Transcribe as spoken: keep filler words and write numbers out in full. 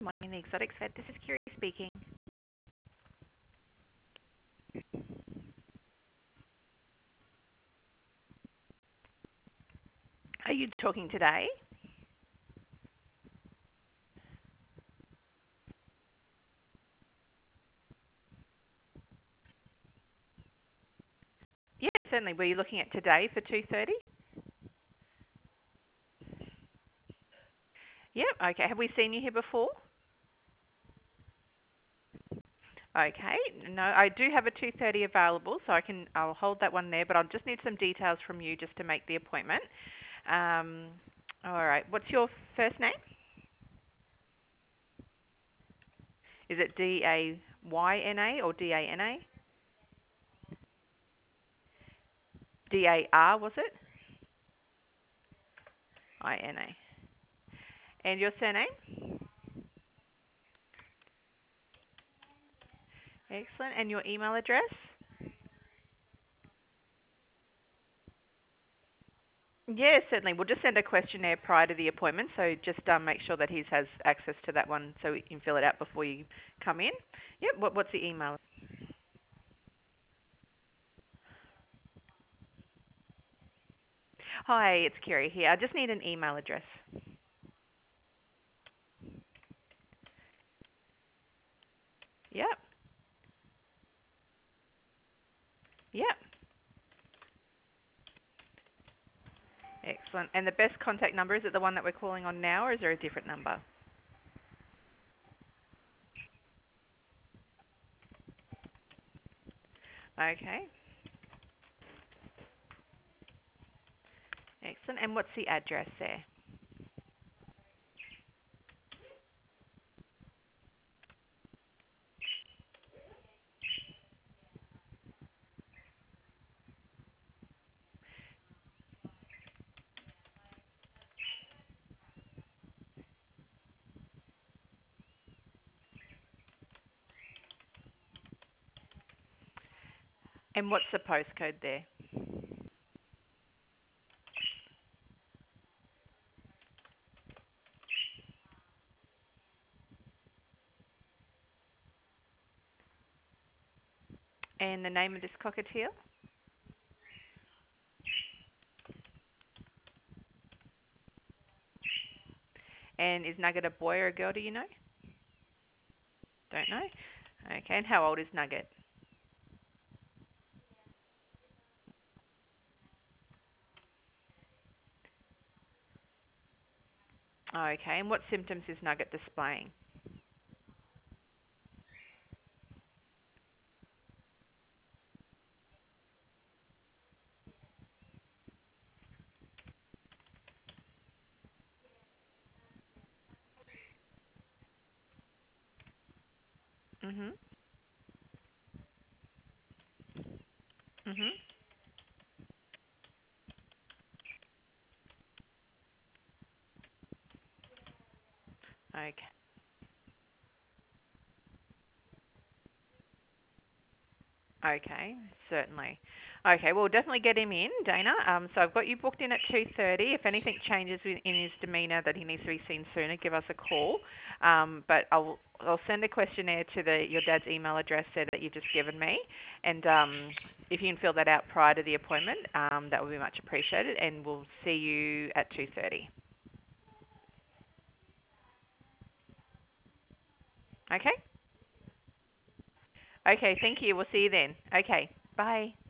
Morning, the Exotics Vet. This is Kiri speaking. Are you talking today? Yeah, certainly. Were you looking at today for two thirty? Yep. Okay. Have we seen you here before? Okay. No, I do have a two thirty available, so I can I'll hold that one there. But I'll just need some details from you just to make the appointment. Um, all right. What's your first name? Is it D A Y N A or D A N A? D A R was it? I N A. And your surname? Excellent. And your email address? Yeah, certainly. We'll just send a questionnaire prior to the appointment, so just um, make sure that he has access to that one so he can fill it out before you come in. Yep, what, what's the email? Hi, it's Kerry here. I just need an email address. Yep, yep. Excellent. And the best contact number, is it the one that we're calling on now, or is there a different number? Okay, excellent. And what's the address there? And what's the postcode there? And the name of this cockatiel? And is Nugget a boy or a girl, do you know? Don't know. Okay, and how old is Nugget? Okay, and what symptoms is Nugget displaying? Mhm. Mhm. Okay. Okay, certainly. Okay, well, we'll definitely get him in, Dana. Um, so I've got you booked in at two thirty. If anything changes in in his demeanour that he needs to be seen sooner, give us a call. Um, but I'll I'll send a questionnaire to the your dad's email address there that you've just given me, and um, if you can fill that out prior to the appointment, um, that would be much appreciated. And we'll see you at two thirty. Okay. Okay. Thank you. We'll see you then. Okay. Bye.